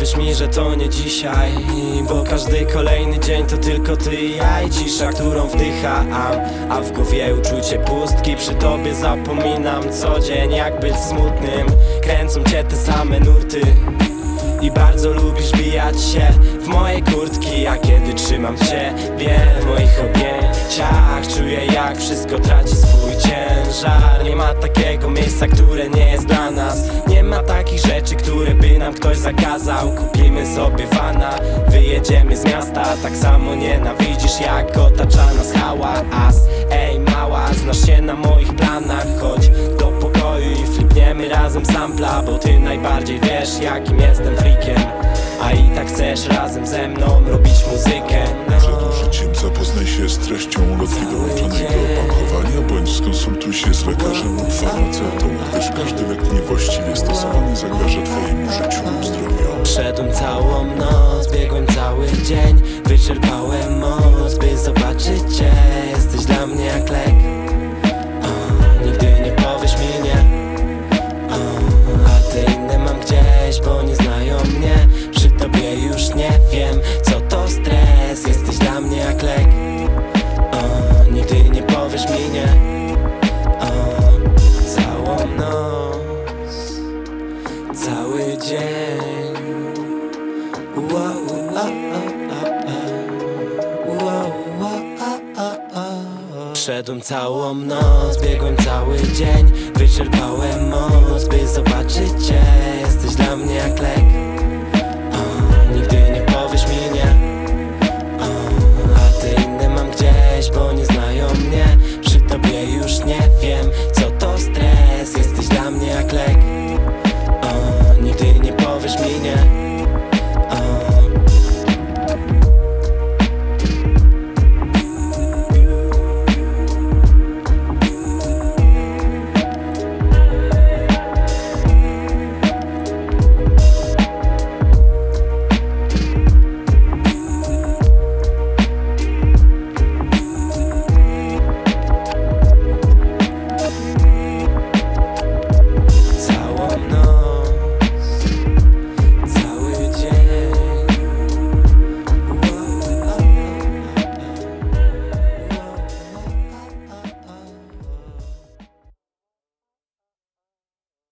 powiesz mi, że to nie dzisiaj, bo każdy kolejny dzień to tylko ty i ja i cisza, którą wdycham, a w głowie uczucie pustki. Przy tobie zapominam co dzień, jak być smutnym. Kręcą cię te same nurty i bardzo lubisz bijać się w moje kurtki. A kiedy trzymam ciebie w moich objęciach, czuję jak wszystko traci swój ciężar. Nie ma takiego miejsca, które nie jest dla nas. Nie ma takich rzeczy, które by nam ktoś zakazał. Kupimy sobie vana, wyjedziemy z miasta. Tak samo nienawidzisz jak otacza nas hałas. Ej mała, znasz się na moich planach. Chodź do pokoju i flipniemy razem sampla, bo ty najbardziej wiesz jakim jestem freakiem. A i tak chcesz razem ze mną robić muzykę. Przed użyciem zapoznaj się z treścią ulotki dołączonej do opakowania, bądź skonsultuj się z lekarzem lub farmaceutą, gdyż każdy lek niewłaściwie stosowany zagraża twojemu życiu lub zdrowiu. Szedłem całą noc, biegłem cały dzień, wyczerpałem moc, by zobaczyć cię. Jesteś dla mnie jak lek, nigdy nie powiesz mi nie, a te inne mam gdzieś, bo nie znają mnie. Przy tobie już nie wiem, co to stres. Jesteś dla mnie jak lek, nigdy nie powiesz mi nie. Całą noc, cały dzień. Szedłem całą noc, biegłem cały dzień, wyczerpałem